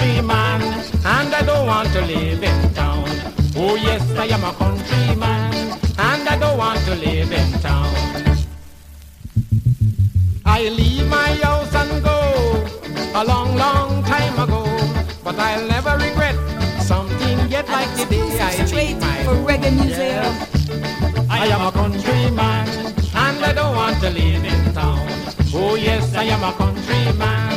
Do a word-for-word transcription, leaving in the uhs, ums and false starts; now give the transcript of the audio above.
countryman, and I don't want to live in town. Oh yes, I am a countryman, and I don't want to live in town. I leave my house and go a long, long time ago, but I'll never regret something yet like the day I leave my for Reggae Museum. Yeah. I am a countryman, and I don't want to live in town. Oh yes, I am a countryman,